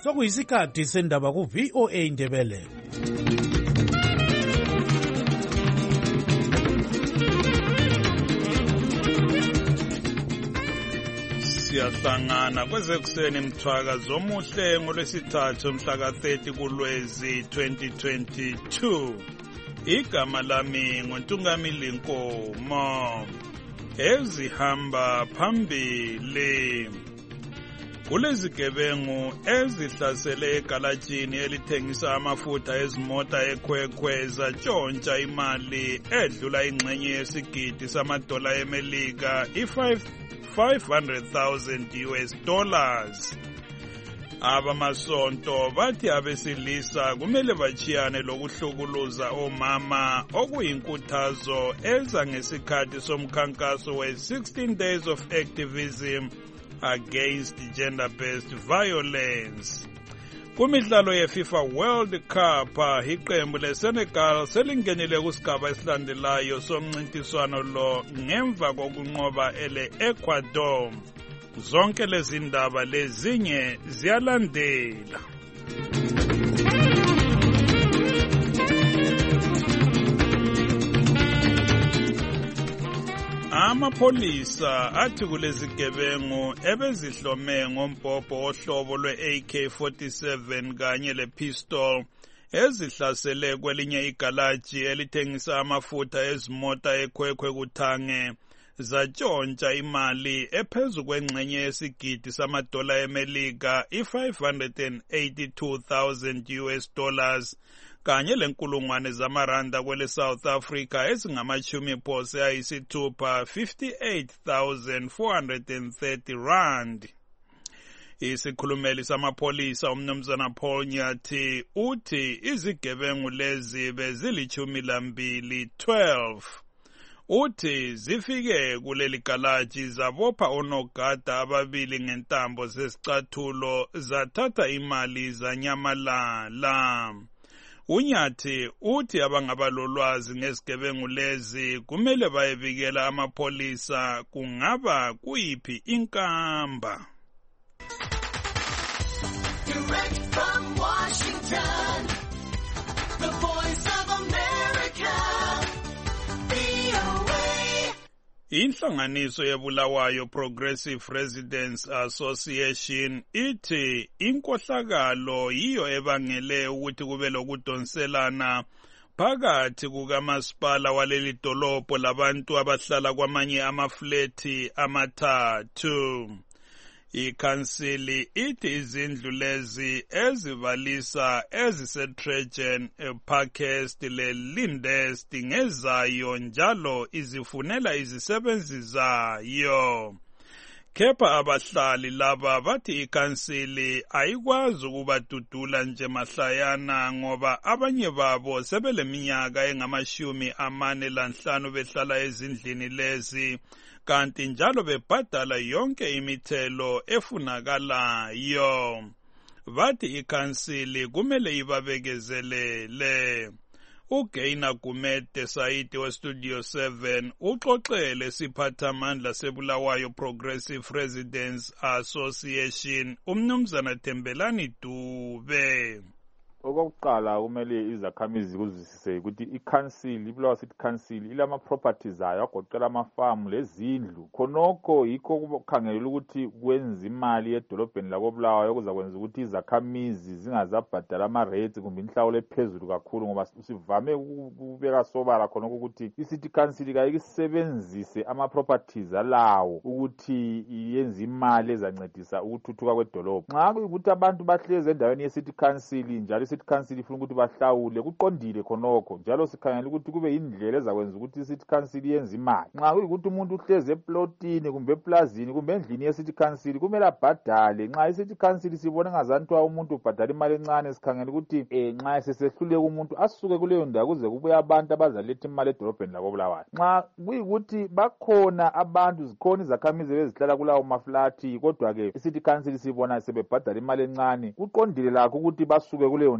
Sokuyisikhathi sendaba ku VOA Indebele. Siyahlangana kwezekuseni mthwaka zomuhle ngolwesithathu mhla ka-30 kuLwezi 2022. Igama lami nguNtungamili Nkomo. Ezihamba phambili. Kulezi gebengu ezihlasele egalajini elithengisa amafutha ezimota eKwekwe zatshontsha imali edlula ingxenye yesigidi $500,000 $500,000. Abamasonto bathi abesilisa kumele bachiyane lokuhlukuluza omama okuyinkuthazo eza ngesikhathi somkhankaso we-16 Days of Activism Against Gender-Based Violence. Kumidlalo yeFIFA World Cup, iqembu leSenegal selingenile kusigaba esilandelayo somncintiswano lo ngemva kokunqoba ele-Ecuador. Zonke lezi ndaba lezinye ziyalandela. Amapholisa athi kulezi gebengu ebezihlome ngombhobho ohlobo lwe-AK-47 kanye lepistol ezihlasele kwelinye igalaji elithengisa amafutha ezimota eKwekwe Kuthange zatshontsha imali ephezu kwengxenye yesigidi $500,000 $582,000 kanye lenkulungwane zamaranda kwele South Africa ezingama-60 58,430 rand. Isikhulumeli samapholisa umnumzana Paul Nyathi uthi izigebengu lezi bezili-12. Uthi zifike kuleli galaji zabopha onogada ababili ngentambo zesicathulo zathatha imali zanyamalala. Unyathi uthi abangabalolwazi ngezigebengu lezi kumele bayebikela amapholisa kungaba kuyiphi inkamba. Direct from Washington, the Voice of America, VOA. Inhlanganiso yeBulawayo Progressive Residents Association ithi inkohlakalo yiyo ebangele ukuthi kube lokudonselana phakathi kukamasipala waleli dolobho labantu abahlala kwamanye amafleti amathathu. Ikhansili ithi izindlu lezi ezibalisa eziseTrajan, Parkhurst leLindest ngezayo njalo izifunela izisebenzi zayo. Kepha abahlali laba bathi ikhansili ayikwazi ukubadudula nje mahlayana ngoba abanye babo sebeleminyaka engama-45 behlala ezindlini lezi kanti njalo bebhadala yonke imithelo efunakalayo. Bathi ikhansili kumele ibabekezelele. uGaina Gumede Saidi weStudio 7 uxoxele siphathamandla seBulawayo Progressive Residents Association umnumzana Thembelani Dube. Okokuqala kumele izakhamizi kuzwisise ukuthi ikhansili iBulawayo City Council ilama properties ayo agoqela amafamu lezindlu khonokho yikho ukukhangelela ukuthi kwenza imali edolobheni lakoBulawayo okuzakwenza ukuthi izakhamizi zingazabhadala ama rates kumbe inhlawulo ephezulu kakhulu ngoba sivame ukubeka sobala khonokho ukuthi iCity Council kayisebenzise ama properties alawo ukuthi yenze imali ezancedisa ukuthuthuka kwedolobho. Nxa kuyikuthi abantu bahleze endaweni yeCity Council njalo iCity Council ifuna ukuthi bahlawule kuqondile khonokho njalo sikhangela ukuthi kube indlela ezakwenza ukuthi iCity Council yenze imali. Nxa kuyikuthi umuntu uhleze eplotini kumbe eplazini kumbe endlini yeCity Council kumele abhadale. Nxa iCity Council sibona ngazantu umuntu ubhadala imali encane sikhangela ukuthi nxa sesehluleka umuntu asuke kuleyo ndawo kuze kubuye abantu abazaletha imali edolobheni lakoBulawayo. Nxa kuyikuthi bakhona abantu zikhona izakhamizi bezihlala kulawo maflati kodwa ke iCity Council sibona sebebhadala imali encane kuqondile lakho ukuthi basuke kuleyo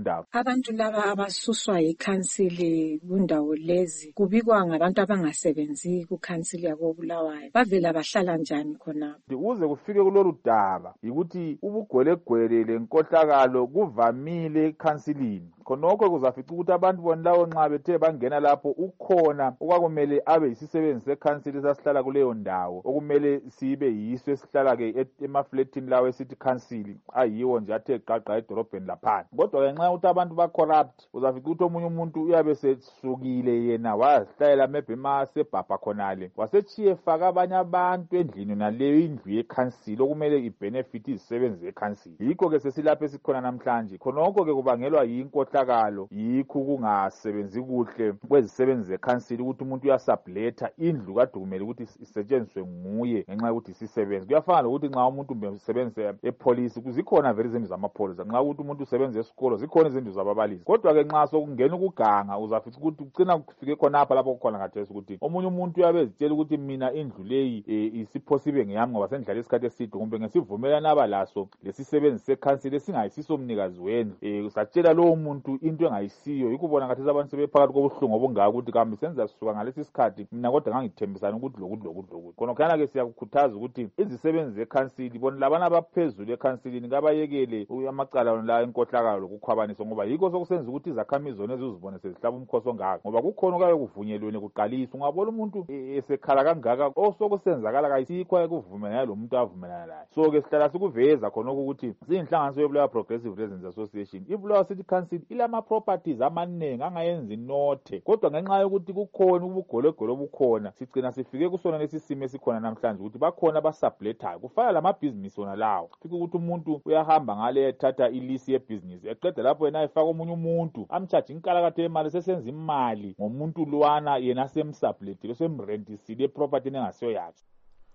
ndaba. Abantu laba abasuswa yikhansili kundawo lezi kubikwa ngabantu abangasebenzi kukhansili yako Bulawayo. Bavela bahlala njani khonapho? Ukuze kufike kulolu daba yikuthi ubugwelegwele lenkohlakalo kuvamile ekhansilini. Khonokho kuzafica ukuthi abantu bona lawo nxa bethe bangena lapho ukhona okwakumele abe yisisebenzi sekhansili esasihlala kuleyo ndawo okumele sibe yiso esihlala ke emafletini lawo esithi khansili ayiwo nje athe qaqa edorobheni lapha. Kodwa ngenxa ukuthi abantu ba-corrupt uzafica ukuthi omunye umuntu uyabe sesukile yena wazihlalela maybe masebhabha khonale wasechiye faka abanye abantu endlini naleyo indlu yekhansili okumele ibenefit izisebenzi zekhansili. Yikho ke sesilapho esikhona namhlanje. Khonokho ke kubangelwa yinkohlakalo, yikho kungasebenzi kuhle kwezisebenzi zekhansili ukuthi umuntu uyasubletha indlu kade kumele ukuthi isetshenziswe nguye ngenxa yokuthi isisebenzi. Kuyafana lokuthi nxa umuntu usebenza epolice kuzikhona vele izindlu zamapholisa, nxa ukuthi umuntu usebenza esikolo zikhona izindlu zababalisi. Kodwa ke nxa sokungena ukuganga uzafica ukuthi ucina kufike khonapha lapho kukhona ngathesi ukuthi omunye umuntu uyabe ezitshela ukuthi mina indlu leyi isiphosibe ngeyami ngoba sendlala isikhathi eside kumbe ngesivumelana abalaso lesisebenzi sekhansili esingayisiso umnikazi wendlu. Usatshela lowo muntu into engayisiyo. Yikubona ngathi abantu sebephakathi kobuhlungu obungaka ukuthi kambe senza sisuka ngalesi sikhathi mina kodwa ngangithembisana ukuthi lokudlo. Khonokho ke siyakukhuthaza ukuthi izisebenzi zekhansili bona labana abaphezulu ekhansilini kabayekele amacala la enkohlakalo lokukhwabanisa ngoba yikho sokusenza ukuthi izakhamizi zona ezizibone sezihlaba umkhosi ongaka ngoba kukhona okabe kuvunyelwene kuqaliswa. Ungabona umuntu esekhala kangaka osokusenzakala kayisikho ayekuvumelana lo muntu avumelana laye. So ke sihlala sikuveza khonokho ukuthi siyinhlanganiso yeBulawayo Progressive Residents Association. iBulawayo City Council ilama properties amaningi angayenzi nothe, kodwa ngenxa yokuthi kukhona ubugologolo obukhona sigcina sifike kusona lesi simo esikhona namhlanje ukuthi bakhona abasublethayo. Kufana lamabhizinisi wona lawo. Fika ukuthi umuntu uyahamba ngale ethatha ilisi yebhizinisi eqeda lapho yena efaka omunye umuntu amcharge inkalakatha yemali sesenza imali ngomuntu lwana yena semsublethile semrentisile property engasiyo yakhe.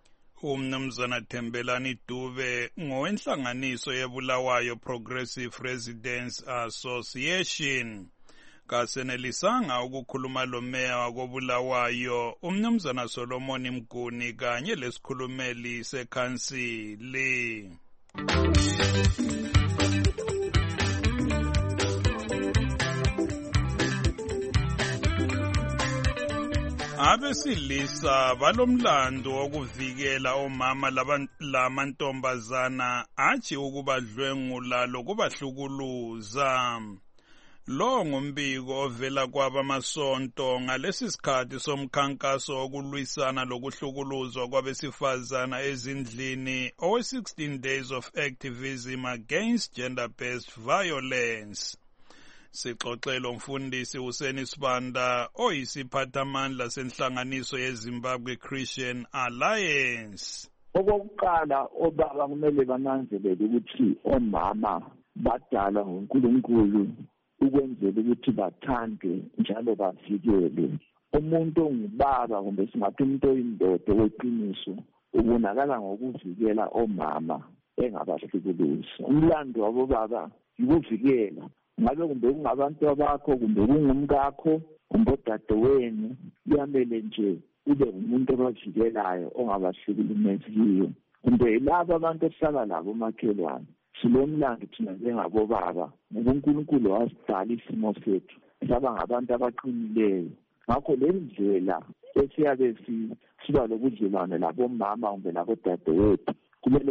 Umnumzana Thembelani Dube ngowenhlanganiso yeBulawayo Progressive Residents Association. Kasenelisanga ukukhuluma lo meya wakoBulawayo umnumzana Solomon Mguni kanye lesikhulumeli sekhansili. Abesilisa balomlando wokuvikela omama lamantombazana athi ukubadlwengula lokubahlukuluza. Lo ngumbiko ovela kwabamasonto ngalesi sikhathi somkhankaso wokulwisana lokuhlukuluzwa kwabesifazana ezindlini owe-16 days of activism against gender-based violence. Sixoxelo umfundisi Hussein Sibanda oyisiphathamandla senhlanganiso yeZimbabwe Christian Alliance. Okokuqala obaba kumele bananzelele ukuthi omama badala nguNkulunkulu ukwenzela ukuthi bathandwe njalo bavikelwe. Umuntu ongubaba kumbe singathi umuntu oyindoda weqiniso ubonakala ngokuvikela omama engabahlukuluzi. Umlando wabobaba yikuvikela. Ngabe kumbe kungabantu bakho kumbe kungumkakho kumbe odadewenu kuyamele nje ube umuntu obavikelayo ongabahlukulumeziyo. Kumbe laba abantu esihlala labo makhelwane silomlando thina njengabobaba ngoba uNkulunkulu wasidala isimo sethu saba ngabantu abaqinileyo. Ngakho le ndlela esiyabe siba lobudlelwane labomama kumbe labodadewethu kumele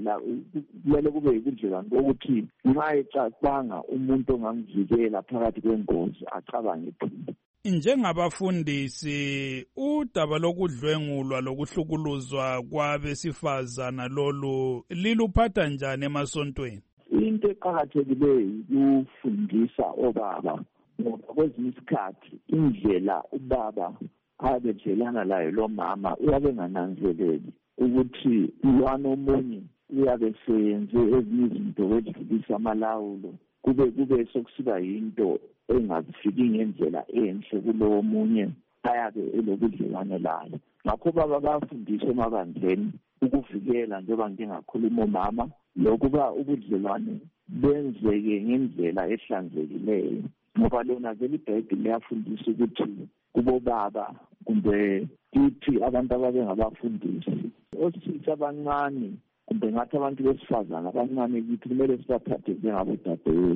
kube yibudlelwane bokuthi nxa ecabanga umuntu ongamvikela phakathi kwengozi acabange phela. Njengabafundisi udaba lokudlwengulwa lokuhlukuluzwa kwabesifazana lolu liluphatha njani emasontweni? Into eqakathekileyo ukufundisa obaba ngoba kwezinye isikhathi indlela ubaba abejelana layo lo mama uyabe ngananzeleli ukuthi lwana omunye uyabe seyenze ezinye izinto wedlulisa amalawulo kube sokusiba yinto engafiki ngendlela enhle kulowo munye ayabe elobudlelwane layo. Ngakho baba bafundiswa emabandleni ukuvikela njengoba ngingakhuluma omama lokuba ubudlelwane benzeke ngendlela ehlanzekileyo ngoba lona vele iBhayibheli liyafundisa ukuthi kubobaba kumbe kithi abantu ababengabafundisi osisi abancane kumbe ngathi abantu besifazana abancane kithi kumele sibaphathe njengabodadewethu.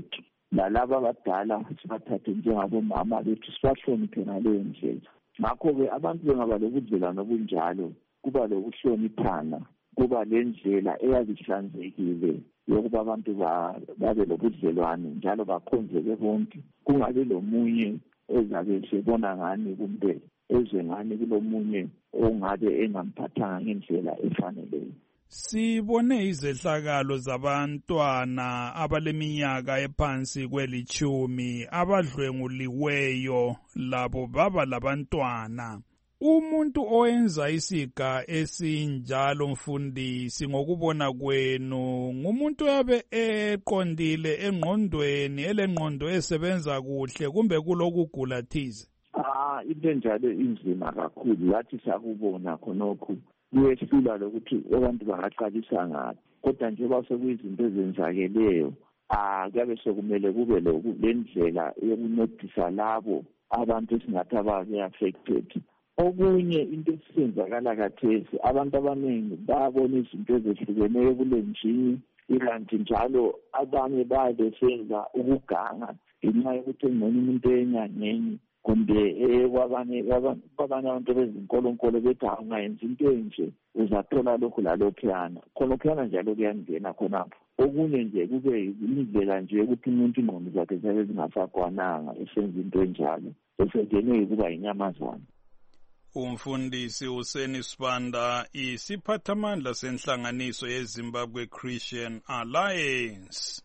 nalabo abadala sibathathe njengabomama bethu sibahloniphe ngaleyo ndlela. Ngakho-ke abantu bengaba lobudlelwano obunjalo, kuba lokuhloniphana, kuba le ndlela eyabe ihlanzekile yokuba abantu babe lobudlelwano njalo bakhonzeke bonke, kungabi lomunye ezabe sebona ngani kumbe ezwe ngani kulomunye ongabe engamphathanga ngendlela efaneleyo. Sibone izehlakalo zabantwana abaleminyaka ephansi kweli-10 abadlwenguliweyo labo baba labantwana. Umuntu owenza isiga esinjalo mfundisi ngokubona kwenu ngumuntu oyabe eqondile engqondweni, elengqondo esebenza kuhle kumbe kulokugula thize? Into njalo inzima kakhulu, yathi sakubona khonokho kuyehlula lokuthi abantu bangaqalisa ngaphi, kodwa njengoba sekuyizinto ezenzakeleyo kuyabe sekumele kube le ndlela yokuncedisa labo abantu esingathi ababe-affected. Okunye into esenzakala khathesi, abantu abaningi babona izinto ezehlukeneyo ebulenjini, ikanti njalo abanye babesenza ukuganga ngenxa yokuthi engcono umuntu enyangeni kumbe kwabanye abantu bezinkolonkolo bethi ungayenza into enje uzathola lokhu lalokhuyana. Khonokuyana njalo kuyangena khonapho. Okunye nje kube indlela nje yokuthi umuntu ingqondo zakhe zabe zingasakwananga esenza into enjalo, esengenwe ukuba yinyamazana. Umfundisi Hussein Sibanda, isiphathamandla senhlanganiso yeZimbabwe Christian Alliance.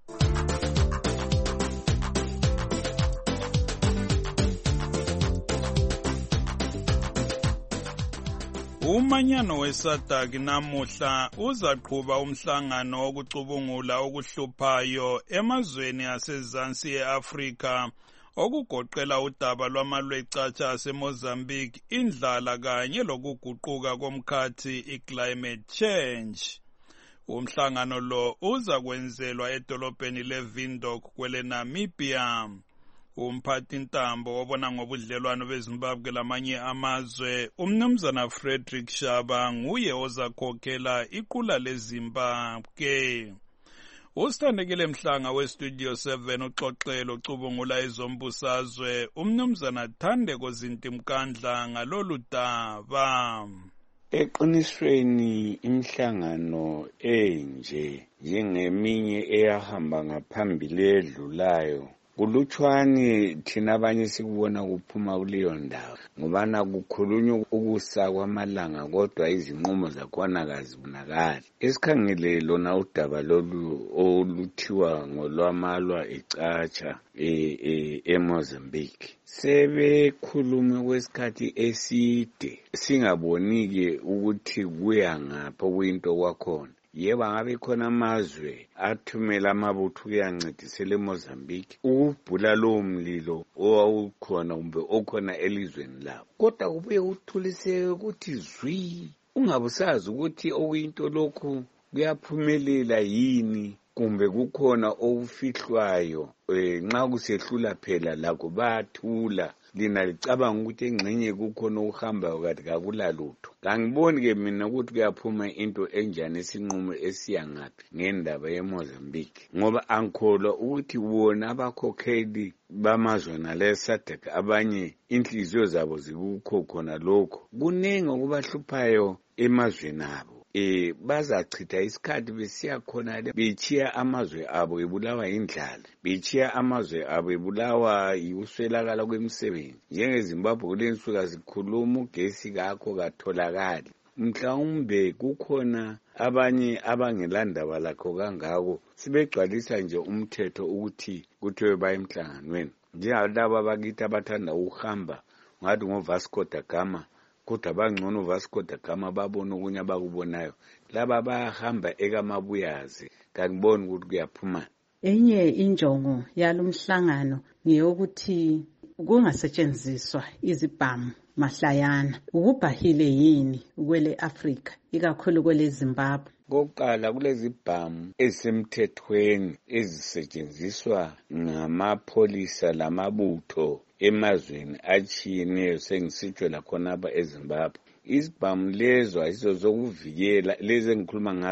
Umanyano weSADC namuhla uzaqhuba umhlangano wokucubungula okuhluphayo emazweni asezansi eAfrika okugoqela udaba lwamalwecatsha aseMozambique, indlala kanye lokuguquka komkhathi iclimate change. Umhlangano lo uzakwenzelwa edolobheni leVindhoek kweleNamibia. Umphathintambo obona ngobudlelwano beZimbabwe lamanye amazwe, umnumzana Frederick Shaba, nguye ozakhokhela iqula leZimbabwe. Usithandekile Mhlanga weStudio 7 uxoxelo ucubungula ezombusazwe, umnumzana Thandeko Zintimkandla ngalolu daba. Eqinisweni imihlangano enje njengeminye eyahamba ngaphambili edlulayo kulutshwane thina abanye sikubona kuphuma kuleyo ndawo, ngobana kukhulunywa ukusa kwamalanga kodwa izinqumo zakhona kazibonakali. Esikhangele lona udaba lolu oluthiwa ngolwamalwa ecatsha eMozambique, sebekhulume kwesikhathi eside singabonike ukuthi kuya ngaphi okuyinto kwakhona. Yebo, ngabe khona amazwe athumela amabutho ukuyancedisela eMozambique ukubhula lowo mlilo owawukhona kumbe okhona elizweni labo, kodwa kubuye kuthuliseke ukuthi zwi ungabusazi ukuthi okuyinto lokhu kuyaphumelela yini kumbe kukhona okufihlwayo. Nxa kusehlula phela lakho bathula, lina licabanga ukuthi engxenye kukhona ukuhamba kathi kakulalutho. Kangiboni-ke mina ukuthi kuyaphuma into enjani esinqumo esiyangaphi ngendaba yeMozambique, ngoba angikholwa ukuthi wona abakhokheli bamazwana leSADC abanye inhliziyo zabo zikukho khona lokho. Kuningi okubahluphayo emazweni abo. Bazachitha isikhathi besiya khona le bechiya amazwe abo ebulawa indlala, bechiya amazwe abo ebulawa yikuswelakala kwemisebenzi. NjengeZimbabwe kulensuku zikhuluma ugesi kakho katholakali. Mhlawumbe kukhona abanye abangelandaba lakho kangako, sibegcwalisa nje umthetho ukuthi kuthiwe baye emhlanganweni. Njengalabo abakithi abathanda ukuhamba ngathi ngoVasco da Gama, kodwa bangcono uVasco da Gama babona okunye abakubonayo. Laba bayahamba ekamabuyazi, kaniboni ukuthi kuyaphuma. Enye injongo yalomhlangano ngeyokuthi kungasetshenziswa izibhamu mahlayana. Ukubhahile yini kwele Afrika, ikakhulu kwele Zimbabwe? Kokuqala kulezi bhamu ezisemthethweni ezisetshenziswa ngamapholisa lamabutho emazweni atshiyeneyo, sengisitsho lakhona eZimbabwe. Izibhamu lezo ayizo zokuvikela, lezi engikhuluma ngazo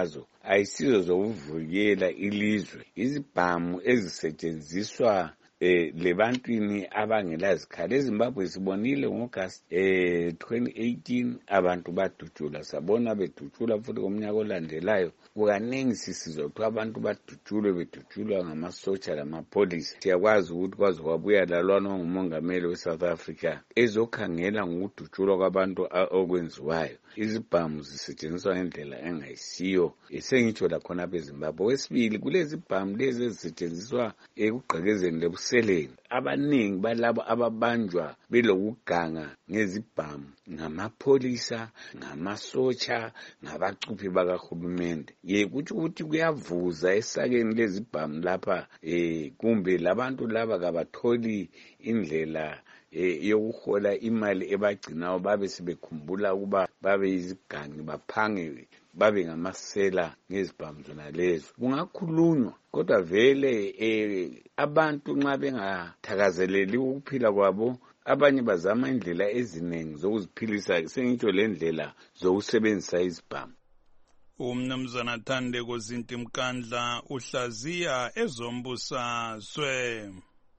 ayisizo zokuvikela ilizwe. Izibhamu ezisetshenziswa lebantwini abangela zikhali. eZimbabwe sibonile ngoAugust 2018 abantu badutshula, sabona bedutshula futhi komnyaka olandelayo. Kukaningi sisizothiwa abantu badutshulwe bedutshulwa ngamasotsha lamapholisa. Siyakwazi ukuthi kwaze kwabuya lalwana ongumongameli weSouth Africa ezokhangela ngokudutshulwa kwabantu okwenziwayo. Izibhamu zisetshenziswa ngendlela engayisiyo. Sengitsho lakhona beZimbabwe. Wesibili, kulezi bhamu lezi ezisetshenziswa ekugqekezeni lebuseleni. Abaningi balabo ababanjwa belokuganga ngezibhamu ngamapholisa, ngamasotsha, ngabacuphi bakahulumende. Kuthi ukuthi kuyavuza esakeni lezibhamu lapha kumbe labantu laba kabatholi indlela yokuhola imali ebagcinayo, babe sebekhumbula ukuba babe izigangi baphange babe ngamasela ngezibhamu zona lezo. Kungakhulunywa kodwa vele abantu nxa bengathakazeleli ukuphila kwabo, abanye bazama indlela eziningi zokuziphilisa, sengitsho lendlela zokusebenzisa izibhamu. Umnumzana Thandeko Zinti Mkandla uhlaziya ezombusazwe.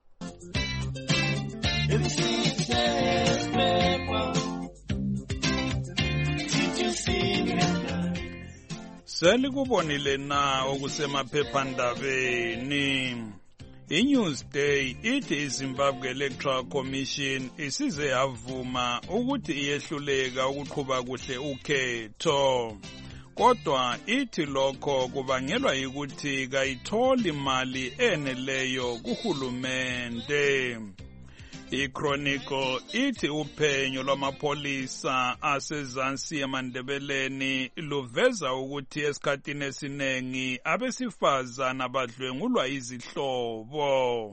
Selikubonile na okusemaphephandabeni. iNewsday ithi iZimbabwe Electoral Commission isize yavuma ukuthi iyehluleka ukuqhuba kuhle ukhetho. Kodwa ithi lokho kubangelwa yikuthi kayitholi imali eneleyo kuhulumende. iChronicle ithi uphenyo lwamapolisa asezansi eMandebeleni luveza ukuthi esikhathini esiningi abesifazana abadlwengulwa izihlobo.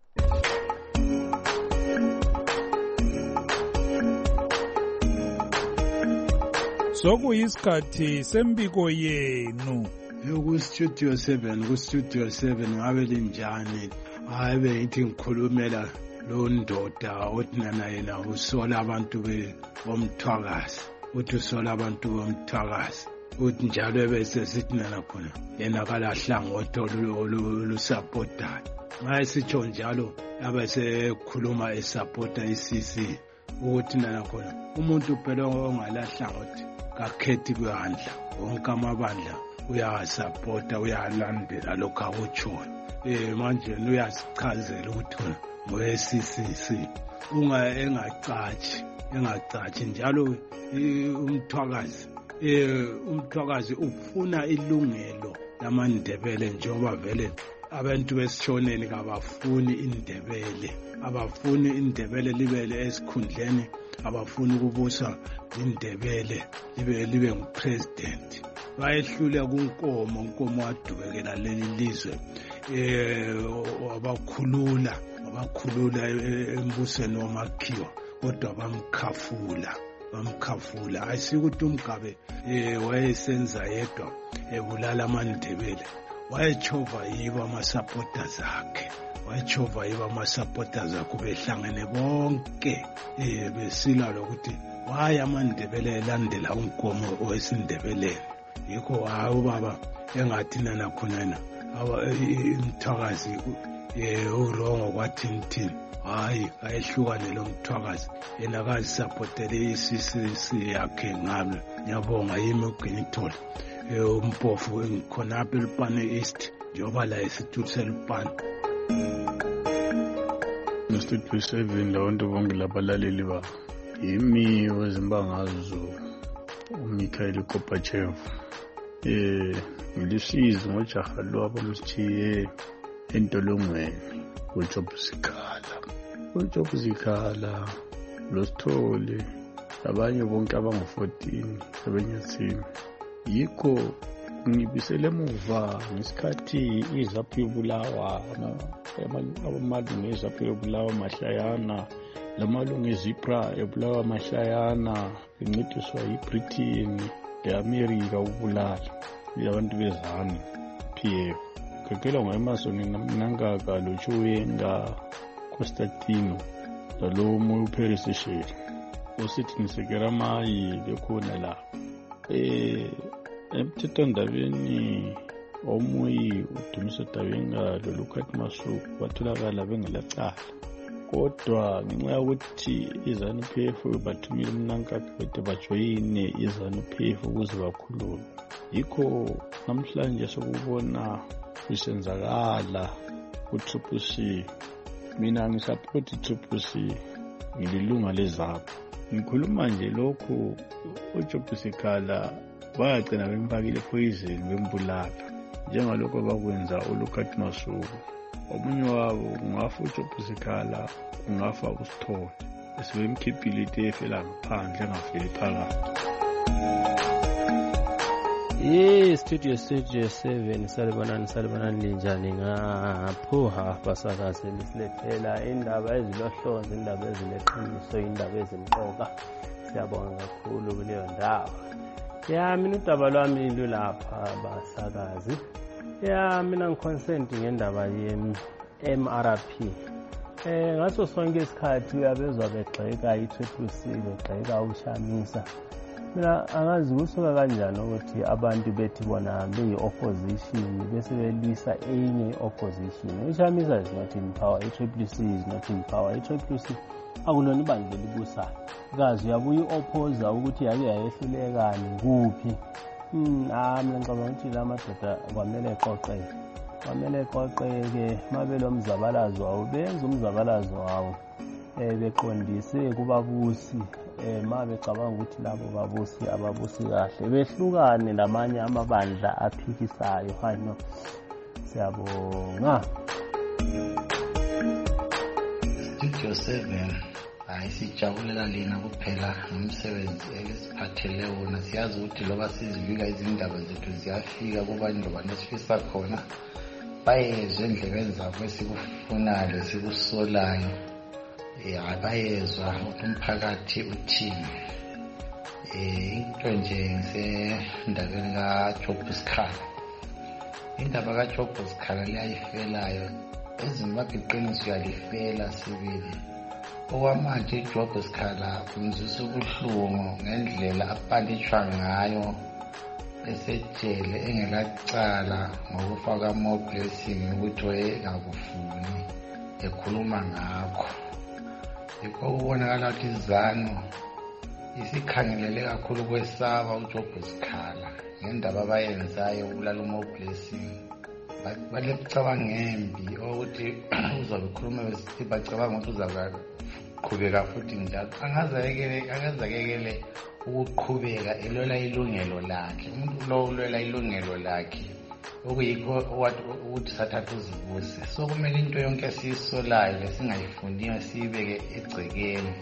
Sokuyisikhathi sembiko yenu. Ku-Studio 7 ngabe linjani? Hayi ngithi ngikhulumela lo ndoda othi nana yena usola abantu bomthwakazi. Uthi usola abantu bomthwakazi. Uthi njalo bese sithi nana khona yena kalahlangothi olusapotayo. Nxa sitsho njalo abesekhuluma esapota iCC ukuthi nana khona umuntu phela ongalahlangothi kakhethi kwandla, wonke amabandla uyasapota, uyalandela lokho akutshoyo. Manje uyasichazela ukuthi khona ngowe-CCC engacathi njalo umthwakazi ufuna ilungelo lamaNdebele, njengoba vele abantu besishoneni kabafuni indebele libele esikhundleni, abafuni ukubusa indebele libe ngupresident. Bayehlula unkomo wadubekela leli lizwe, wabakhulula embusweni wamakhiwa, kodwa bamkhafula. Ayisikuthi uMgabe wayesenza yedwa ebulala amaNdebele, wayechova yibo ama-supporters akhe, behlangene bonke besilwa lokuthi waye amaNdebele elandela unkomo owesindebeleni. Yikho hayi ubaba engathi nana khonana umthwakazi urongo kwathini. Hayi ayehlukane lo mthwakazi, yena kazisapotele iCCC yakhe ngami. Ngiyabonga yimi uGinitholi umpofu khonapha eLupane East, njengoba la isitulo seLupane. Studio 7 labantu bonke labalaleli ba yimi wezimbangazo uMikhael Gorbachev. Ngilisizo ngojaha lwabo msithiye entolongweni uJob Zikhala loSithole abanye bonke abangu-14 sebenyathini. Yikho ngibisele emuva ngesikhathi iZAPU yobulawa, amalungu eZAPU yobulawa Mahlayana, lamalungu eZIPRA yobulawa Mahlayana, bencediswa yiBritain le-Amerika ukubulala abantu bezanu PF. Kekela ngoEmerson Mnangagwa loChiwenga Constantino lalo Moyo Seshele usithi nisekera mayi bekhona la. emthethwandabeni omuyi uDumiso Dabengalo loLukhathi Masuku batholakala bengelacala, kodwa ngenxa yokuthi iZANU-PF bathumile umnankaka ukuthi bajoyine iZANU-PF ukuze bakhulume, yikho namhlanje sokubona kusenzakala kuTriple C. Mina ngisapoti Triple C, ngililunga leZAPHU. Ngikhuluma nje lokhu uJob Sikhala bayagcina bempakile poison bembulala njengalokho bakwenza uLukhathi Masuku. Omunye wabo kungafa uJob Sikhala, kungafa uSithole, sebemkhiphile itefu ngaphandle engafeli phakathi. Studio 7 salibonani linjani? Ngaphuha basakazi lisilethela indaba ezilohlonze, indaba ezileqiniso, indaba ezimqoka. Siyabonga kakhulu kuleyo ndawo. Mina udaba lwami lulapha basakazi. Mina ngiconsent ngendaba ye-MRP. Ngaso sonke isikhathi uyabezwa begxeka i-Triple C, begxeka uShamisa. Mina angazi kusuka kanjani ukuthi abantu bethi bona beyi-opposition bese belwisa enye i-opposition. uShamisa is not in power, i-Triple C is not in power. i-Triple C akulona ibandla elibusayo, kazi uyabuya i-opposer ukuthi yake yayehlulekani kuphi. Mina ngicabanga ukuthi la madoda kwamele eqoqeke mabelo mzabalazo wawo, benza umzabalazo wawo beqondise kubabusi, ma becabanga ukuthi labo babusi ababusi kahle behlukane lamanye amabandla aphikisayo. Hano siyabonga. Studio 7 sijabulela lina kuphela ngomsebenzi esiphathele wona. Siyazi ukuthi loba sizivika izindaba zethu ziyafika kubantu banesifisa khona, bayezwe endlebeni zabo esikufunayo esikusolayo. Bayezwa ukuthi umphakathi uthini. Into nje ngisendabeni kaJob Sikhala. Indaba kaJob Sikhala liyayifelayo, eZimbabwe iqiniso yalifela sibili. Okwamanje iJob Sikhala umzisa ubuhlungu ngendlela apandishwa ngayo esejele engelacala ngokufa kaMoblessing ukuthi wayengakufuni ekhuluma ngakho. Yikho kubonakala ukuthi iZANU isikhangelele kakhulu kwesaba uJob Sikhala ngendaba abayenzayo ukulala uMoblessing. Balekucabanga ngembi ukuthi uzobe ekhuluma besithi bacabanga ukuthi uzaqhubeka futhi njalo. Angazakekele ukuqhubeka elwela ilungelo lakhe. Umuntu lo ulwela ilungelo lakhe okuyikho ukuthi sathatha uzibuse. So kumele into yonke esiyisolayo lesingayifundiyo siyibeke egcekeni.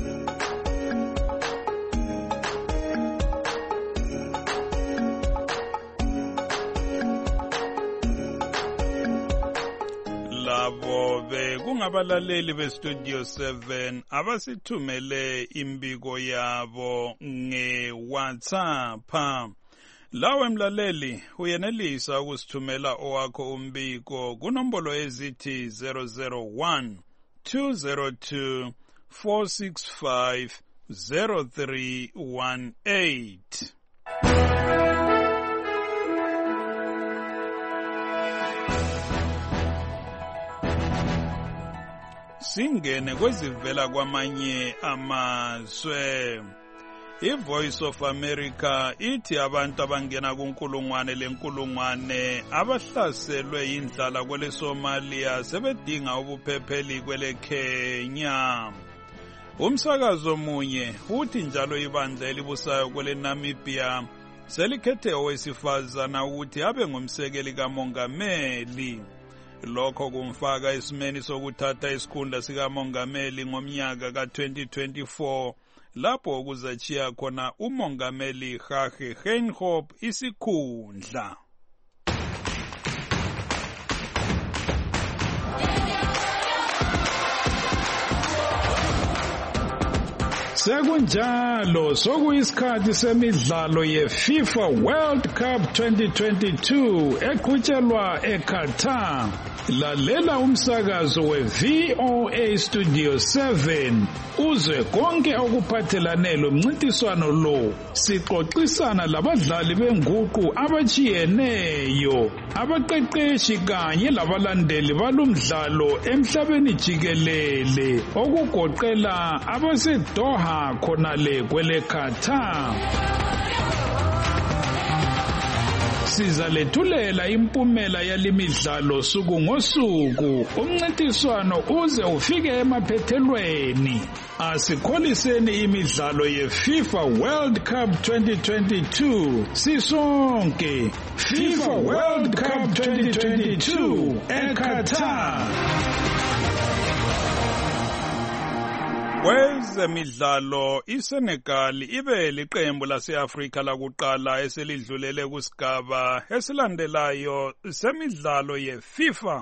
Labo kungabalaleli beStudio 7 abasithumele imbiko yabo ngeWhatsApp. Lawe mlaleli uyenelisa ukusithumela owakho umbiko kunombolo ezithi 001 202 465 0318. Singene kwezivela kwamanye amazwe. iVoice of America ithi abantu abangena lenkulungwane abahlaselwe indlala kwele Somalia sebedinga ubuphepheli kwele Kenya. Umsakazo omunye uthi njalo ibandla elibusayo kwele Namibia selikhethe owesifazana ukuthi abe ngumsekeli kamongameli. Lokho kumfaka esimeni sokuthatha isikhundla sikamongameli ngomnyaka ka-2024 lapho kuzachiya khona umongameli Hage Geingob isikhundla. Sekunjalo sokuyisikhathi semidlalo yeFIFA World Cup 2022 eqhutshelwa eQatar. Lalela umsakazo weVOA Studio 7 uzwe konke okuphathelane lomncintiswano lo. Sixoxisana labadlali benguqu abajiyeneyo, abaqeqeshi kanye labalandeli balomdlalo emhlabeni jikelele, okugoqela abaseDoha khonale kwele Qatar. Sizalethulela impumela yalimidlalo suku ngosuku, umncintiswano uze ufike emaphethelweni. Asikholiseni imidlalo yeFIFA World Cup 2022 sisonke. FIFA World Cup 2022 eQatar. Kwezemidlalo, iSenegal ibe liqembu lase-Afrika lakuqala eselidlulele kusigaba esilandelayo semidlalo yeFIFA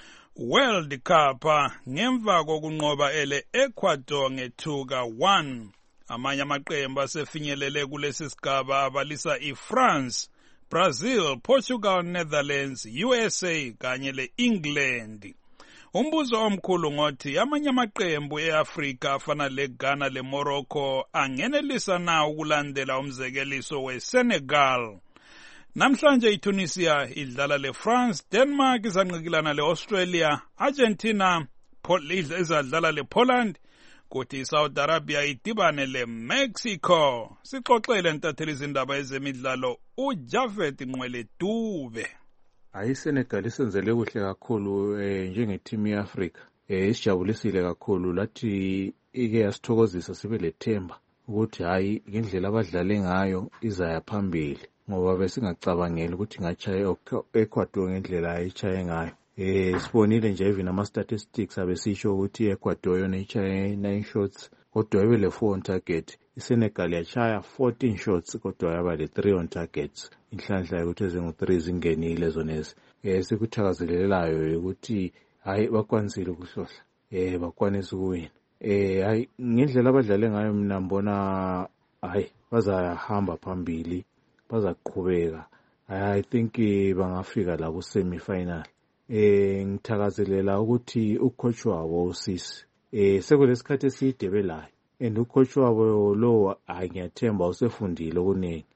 World Cup ngemva kokunqoba ele-Ecuador nge-2-1. Amanye amaqembu asefinyelele kulesi sigaba abalisa iFrance, Brazil, Portugal, Netherlands, USA kanye le-England. Umbuzo omkhulu ngothi amanye amaqembu e-Afrika afana leGhana leMorocco angenelisa na ukulandela umzekeliso weSenegal. Namhlanje iTunisia idlala leFrance, Denmark izanqikilana leAustralia, Argentina izadlala lePoland, kuthi iSaudi Arabia idibane leMexico. Sixoxele ntatheli izindaba ezemidlalo uJafet Nqwele-Dube. ISenegal isenzele kuhle kakhulu njengetimu yeAfrika. Isijabulisile kakhulu, lathi ike yasithokozisa sibe lethemba ukuthi hayi ngendlela abadlale ngayo izaya phambili, ngoba besingacabangeli ukuthi ngachaya eEcuador ngendlela ayichaye ngayo. Sibonile nje even ama-statistics abesisho ukuthi iEcuador yona ichaye 9 shots kodwa ibe le-4 on target. iSenegal yachaya 14 shots kodwa yaba le-3 on targets. Inhlanhla yokuthi ezingu-3 zingenile zonezi. Sikuthakazelelayo ukuthi hayi bakwanisile ukuhlohla, bakwanisa ukuwina. Hayi ngendlela abadlale ngayo mina mbona hayi bazahamba phambili, bazaqhubeka. I think bangafika la ku-semi-final. Ngithakazelela ukuthi ucoach wabo uSisi sekulesikhathi eside belayo, and ucoach wabo lo ngiyathemba usefundile okuningi.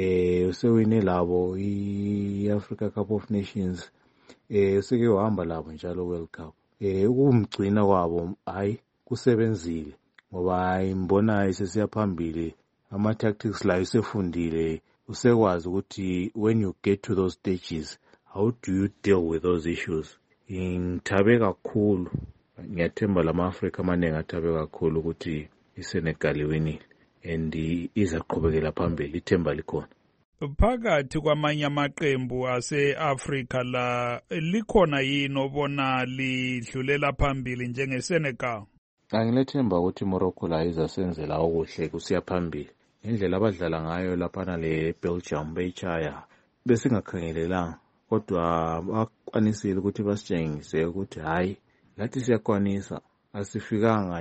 Usewine labo i-Africa Cup of Nations, seke wahamba labo njalo World Cup. Ukumgcina kwabo hayi kusebenzile, ngoba hayi mbona sesiya phambili, ama-tactics la usefundile, usekwazi ukuthi when you get to those stages how do you deal with those issues. Ngithabe kakhulu, ngiyathemba lama-Afrika amaningi athabe kakhulu ukuthi iSenegal iwinile and izaqhubekela phambili, ithemba likhona. Phakathi kwamanye amaqembu ase-Afrika la likhona yini obona lidlulela phambili njengeSenegal? Angilethemba ukuthi Morocco la izasenzela okuhle kusiya phambili. Indlela abadlala ngayo laphana le-Belgium beyichaya besingakhangelelanga, kodwa bakwanisile ukuthi basitshengise ukuthi hayi lathi siyakwanisa, asifikanga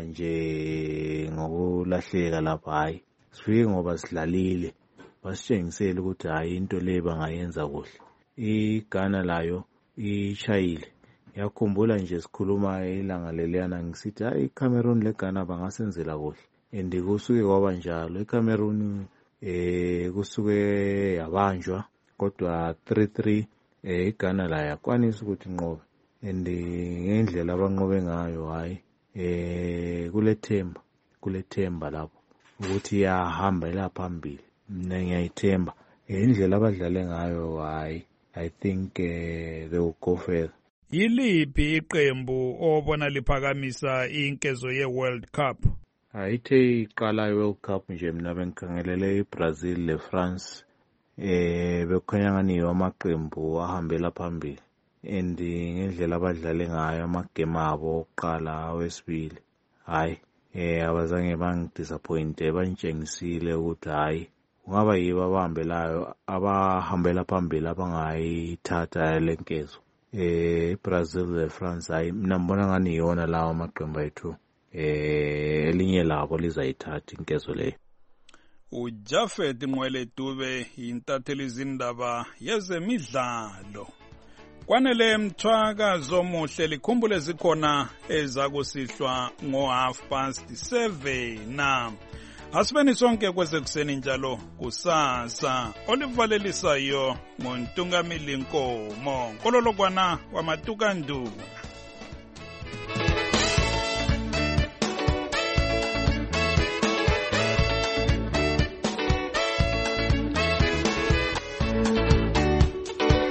nje ngokulahleka lapha, hayi sifike ngoba sidlalile. Basitshengisele ukuthi hayi into le bangayenza kuhle. iGhana layo ichayile. Yakhumbula nje sikhuluma ilanga leliyana ngisithi hayi iCameroon leGhana bangasenzela kuhle, and kusuke kwaba njalo. iCameroon kusuke yabanjwa kodwa 3-3 iGhana la yakwanisa ukuthi nqobe, and ngendlela abanqobe ngayo hayi kulethemba lapho ukuthi yahamba ila phambili. Mina ngiyayithemba indlela abadlale ngayo hayi I think they will go further. Yiliphi iqembu obona liphakamisa inkezo ye-World Cup? Ithe iqala i-World Cup nje mina bengikhangelele iBrazil leFrance. Bekukhanya ngani amaqembu ahambela phambili, and ngendlela abadlale ngayo amagame abo oqala awesibili hayi abazange bangidisappointe, bangitshengisile ukuthi hayi kungaba yibo abahambela phambili abangayithatha lenkezo. iBrazil leFrance hayi mina mbona ngani yona lawo amaqembu ayithu elinye labo lizayithatha inkezo leyo. uJafet Nqwele-Dube yintatheli zindaba yezemidlalo. Kwanele mthwakazo omuhle likhumbule zikhona ezakusihlwa ngo7:30 asibeni sonke kwezekuseni njalo kusasa olivalelisayo ngontungamili Nkomo Nkololokwana wamatukanduna.